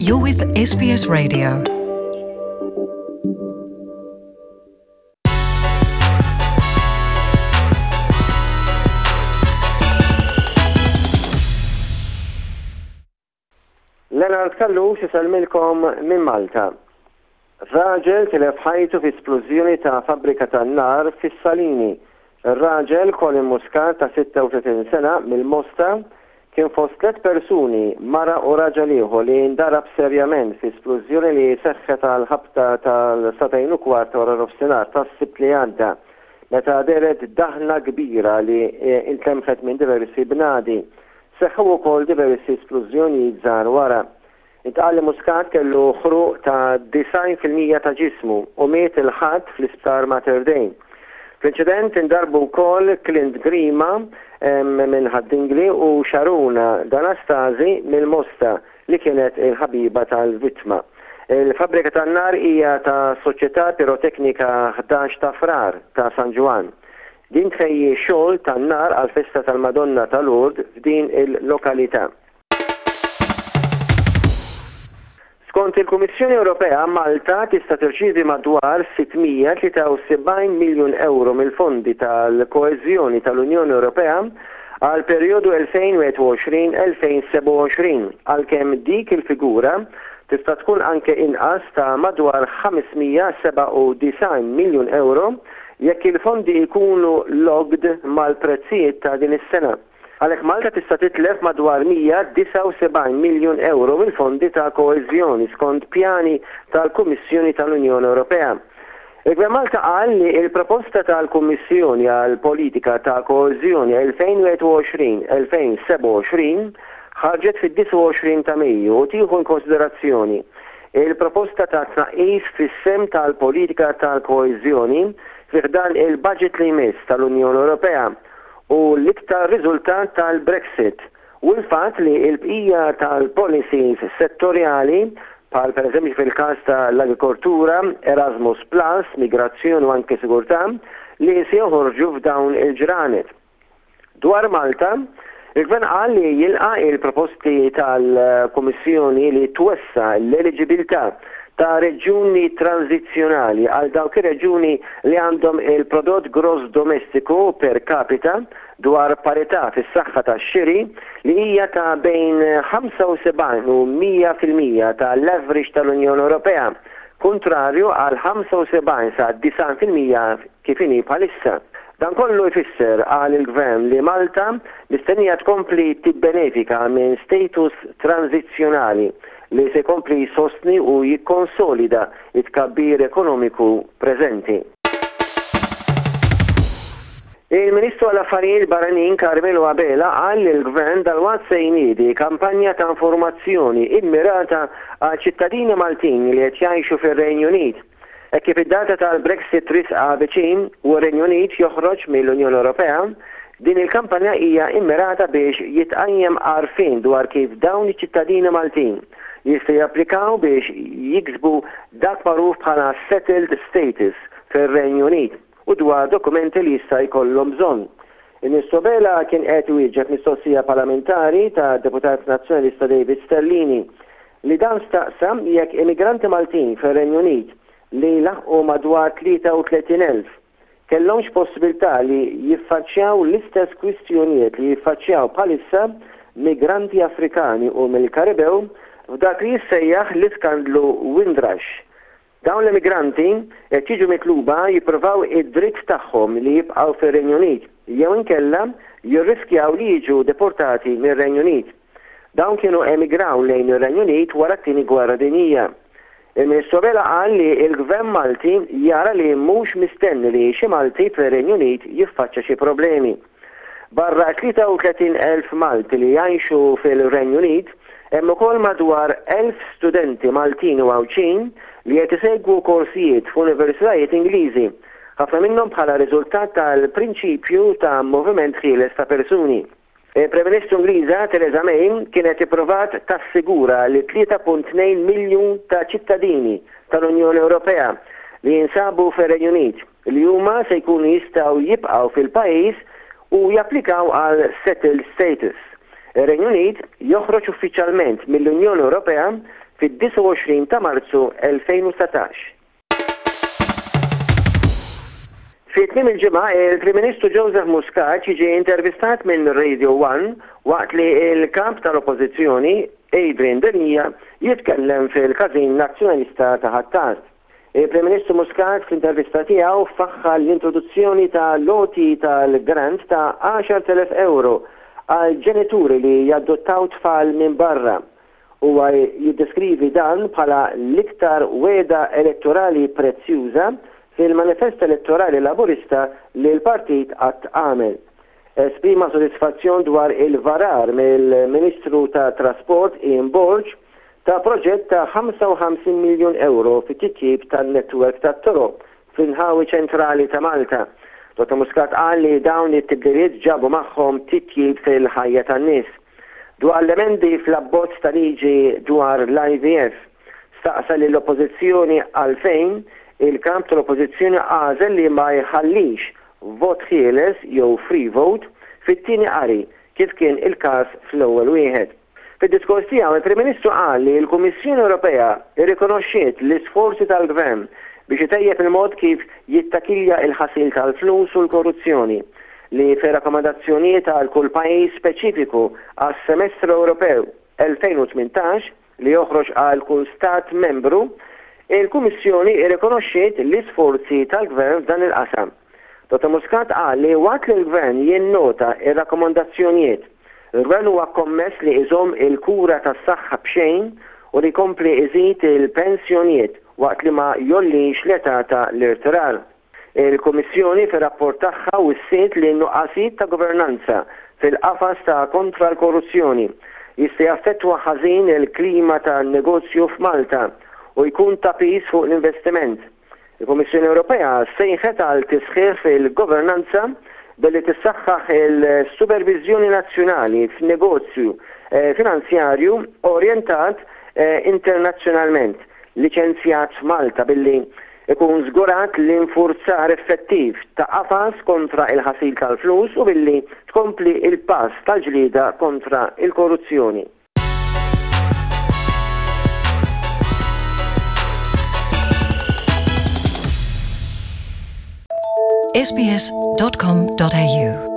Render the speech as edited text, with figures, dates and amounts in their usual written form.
You're with SBS Radio. Leonard Kallux jisalmilkom minn Malta. Raġel tilef ħajtu fi esplużjoni ta' fabbrika tan-nar fis-Salini. Ir-raġel Colin Muscat ta' 36 sena mill-Mosta kien fost 3 persuni, mara u raġel ieħor li ndarab serjament fi esplużjoni li seħħet tal-ħabta tal-7:15 wara nofsinhar tas-Sibt li għadda, meta deret daħna kbira li intlempet minn diversi bnadi. Seħħu wkoll diversi esplużjonijiet żgħar wara. Intqal li Muscat kellu ħruq ta' 90% ta' ġismu u miet il-ħadd fl-isptar Mater Dei. Fl-inċident indarbu wkoll Clint Grima minn Haddingli u Sharuna D'Anastasi mill-Mosta li kienet il-ħabiba tal-vittma. Il-fabbrika tan-nar hija ta' Soċjetà Piroteknika 11 ta' Frar ta' San Ġwan. Din tħejji xogħol tan-nar għal-festa tal-Madonna tal-Lourdes f'din il-lokalità. Skont il-Kummissjoni Ewropea, Malta tista' tirċievi madwar 673 miljun euro mill-fondi tal-koeżjoni tal-Unjoni Ewropea għal perjodu 2021-2027, għalkemm dik il-figura tista' tkun anke inqas ta' madwar 597 miljun euro jekk il-fondi jkunu logged mal-prezzijiet ta' din is-sena. Għalhekk Malta tista' titlef madwar 179 miljun euro mill-fondi ta' koeżjoni skont pjani tal-Kummissjoni tal-Unjoni Ewropea. Il-Gvern Malta qal li il-proposta tal-Kummissjoni għal politika ta' koeżjoni 2021-2027 ħarġet fid-29 ta' Mejju u tieħu konsiderazzjoni il-proposta ta' tnaqqis fis-sem tal-politika tal-koeżjoni fih dan il-budget li jmiss tal-Unjoni Ewropea u l-iktar riżultat tal-Brexit u l-fatt li l-bqija tal-policies settorjali bħal pereżempju fil-każ tal-agrikoltura, Erasmus Plus, migrazzjoni u anke sigurtà li se joħorġu f'dawn il-ġranet. Dwar Malta, il-Gvern qal li jilqa' il-proposti tal-Kummissjoni li twessa l-eliġibilità ta' reġjuni tranzizzjonali għal dawk ir-reġjuni li għandhom il-prodott gross domestiku per capita dwar parità fis-saħħa tax-xiri li hija ta' bejn 75 u 100% tal-average tal-Unjoni Ewropea, kontrarju għal 75 sa 90% kif inhi bħalissa. Dan kollu jfisser għal il-Gvern li Malta mistennija tkompli tibbenefika minn status tranzizzjonali li se kompli sostni u jikkonsolida it-tkabbir ekonomiku preżenti. Il-Ministru għall-Affarijiet Barranin Carmelo Abela qal li l-Gvern dalwaqt se jniedi kampanja ta' informazzjoni immirata għal ċittadini Maltin li qed jgħixu fir-Renju Unit. Kif id-data tal-Brexit risqa viċin u r-Renju Unit joħroġ mill-Unjoni Ewropea, din il-kampanja hija immirata biex jitqajjem għarfien dwar kif dawn iċ-ċittadini Maltin jista' japplikaw biex jiksbu dak magħruf bħala settled status fir-Renju Unit u dwar dokumenti li jista' jkollhom bżonn. Il-Ministru Abela kien qed iwieġeb mistoqsija parlamentari ta' Deputat Nazzjonalista David Sterlini li dan staqsam jekk immigranti Maltin fir-Renju Unit li laħqu madwar 33,000 kellhomx possibilità li jiffaċċjaw l-istess kwistjonijiet li jiffaċċjaw bħalissa migranti Afrikani u mill-Karibew f'dak li jissejjaħ l-iskandlu Windrush. Dawn l-immigranti qed jiġu mitluba jippruvaw id-dritt tagħhom li jibqgħu fir-Renju Unit jew inkella jirriskjaw li jiġu deportati mir-Renju Unit. Dawn kienu emigraw lejn ir-Renju Unit wara t-tieni gwerra dinjija. Il-Ministru Abela qal li l-Gvern Malti jara li mhux mistenni li xi Malti fir-Renju Unit jiffaċċja xi problemi. Barra 33,000 Malti li jgħixu fil-Renju Unit, hemm ukoll madwar 1,000 studenti Maltin u Awċin li qed isegwu korsijiet f'universitajiet Ingliżi, ħafna minnhom bħala riżultat tal-prinċipju ta' moviment ħieles ta' persuni. Il-Prim Ministru Ingliża Theresa May kienet ipprovat tassigura li 3.2 miljun ta' ċittadini tal-Unjoni Ewropea li jinsabu fir-Renju Unit li huma se jkunu jistgħu jibqgħu fil-pajjiż u japplikaw għal settled status. Ir-Renju Unit joħroġ uffiċjalment mill-Unjoni Ewropea fid-29 ta' Marzu 2019. Fit-tmiem il-ġimgħa il-Prim Ministru Joseph Muscat jiġi intervistat minn Radio 1 waqt li l-kap tal-Oppożizzjoni Adrian Denija jitkellem fil-każin nazzjonalista ta' Ħattart. Il-Prim Ministru Muscat fl-intervista tiegħu faħħa l-introduzzjoni ta' loti tal-grant ta' 10,000 euro għal ġenituri li jaddottaw tfal minn barra. Huwa jiddeskrivi dan bħala l-iktar weda elettorali prezzjuża fil-manifest elettorali laburista li l-partit qatt għamel. Esprima sodisfazzjon dwar il-varar mill-Ministru ta' Trasport Ian Borg ta' proġett ta' 55 miljon euro fit-titjib tal-netwerk tat-toroq fil-ħawi ċentrali ta' Malta. Dr. Muscat qal li dawn it-tibdiliet ġabu magħhom titjib fil-ħajja tan-nies. Dwar l-emendi fl-abbozz ta' liġi dwar l-IVF staqsa li l-Oppożizzjoni għalfejn il-kamp tal-Oppożizzjoni għażel li ma jħallix vot ħieles jew free vote fit-tieni qari kif kien il-każ fl-ewwel wieħed. Fid-diskors tiegħu il-Prim Ministru qal li l-Kummissjoni Ewropea irrikonoxxiet l-isforzi tal-Gvern biex itejjeb il-mod kif jittakilja il-ħasil tal-flus u l-korruzzjoni li fi rakkomandazzjonijiet għal kull pajjiż speċifiku għas-Semestru Ewropew 2018 li joħroġ għal kull stat membru. Il-Kummissjoni irrikonoxxiet l-isforzi tal-Gvern f'dan il-qasam. Dr. Muscat qal li waqt li l-Gvern jinnota ir-rakkomandazzjonijiet, il-Gvern huwa kommess li iżomm il-kura tas-saħħa b'xejn u li jkompli iżid il-pensjonijiet waqt li ma jollix l-età ta' l-irtirar. Il-Kummissjoni fir-rapport tagħha wissiet li n-nuqqasijiet ta' governanza fil-qafas ta' kontra l-korruzzjoni jista' jaffettwa ħażin il-klima tan-negozju f'Malta u jkun ta' pis fuq l-investiment. Il-Kummissjoni Ewropea sejħet għal tisħiħ fil-governanza billi tissaħħaħ il-supervizjoni nazzjonali f'negozju finanzjarju orjentat internazzjonalment, liċenzjat f'Malta billi ikun żgurat l-infurzar effettiv ta' qafas kontra il-ħasil tal-flus u billi tkompli il-pass tal-ġlida kontra il-korruzzjoni. sbs.com.au